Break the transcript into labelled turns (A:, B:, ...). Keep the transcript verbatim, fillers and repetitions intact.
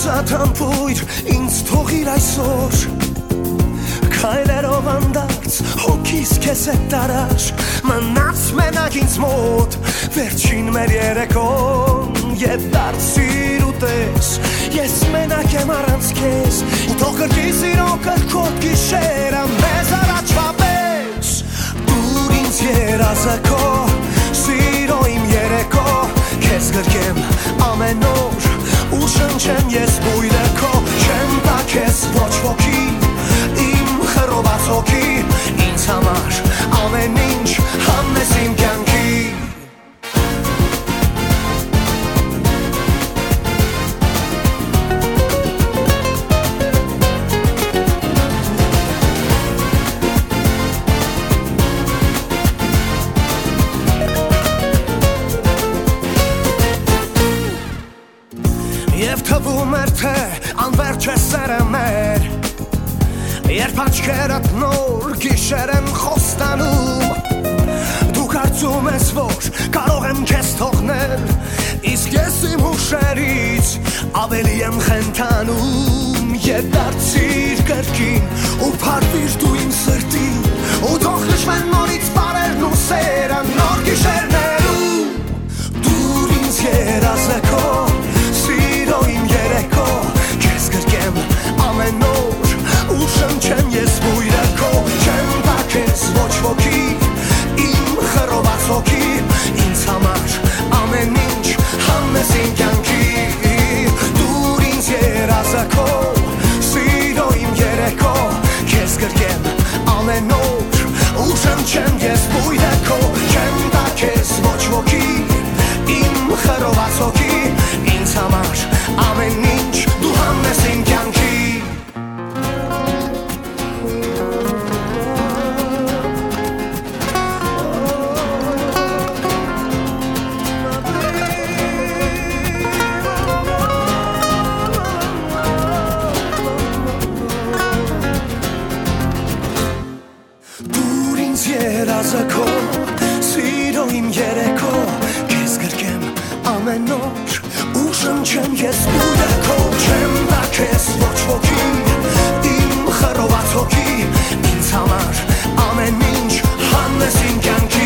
A: Ամփույր ինձ թողիր այսօր Քայլերով անդարձ հոգիս քեզ հետ տարար Մնաց մենակ ինձ մոտ վերջին մեր երեկոն Եվ դարձիր ուտես ես մենակ եմ առանց քեզ Ու թող կրկի սիրո կրքոտ գիշերը մեզ առաջվա պես Դուր ինձ երազը քո սիրո իմ երեկո Քեզ գրկեմ ամեն օր ու շնչեմ ես բույրը քո Չեմ տա քեզ ոչ ոքի իմ խռոված հոգի Ինձ համար ամեն ինչ համես իմ կյանքի Եվ թվում էր թե անվերջ է սերը մեր Երբ աչքերդ նոր գիշեր են խոստանում Դու կարծում ես որ կարող եմ քեզ թողնել Իսկ ես իմ հուշերից ավելի եմ խենթանում Եվ դարձիր կրկին ու փարվիր դու իմ սրտին Ու թող հիշվեն նորից բարերն ու սերը նոր գիշերներում Դուր ինձ երազը քո Սիրո իմ երեկո Քեզ գրկեմ ամեն օր Ու շնչեմ ես բույրը քո Չեմ տա քեզ ոչ ոքի Իմ խռոված հոգի Ինձ համար ամեն ինչ համես իմ կյանքի Դուր ինձ երազը քո Սիրո իմ երեկո Քեզ գրկեմ ամեն օր Ու շնչեմ ես բույրը քո Չեմ տա քեզ ոչ ոքի Իմ խռոված հոգի Ինձ համար ամեն ինչ դու համես իմ կյանքի Դուր ինձ երազը քո Սիրո իմ երեկո Քեզ գրկեմ ամեն օր Ու շնչեմ ես բույրը քո Չեմ տա քեզ ոչ ոքի Իմ խռոված հոգի Ինձ համար ամեն ինչ համես իմ կյանքի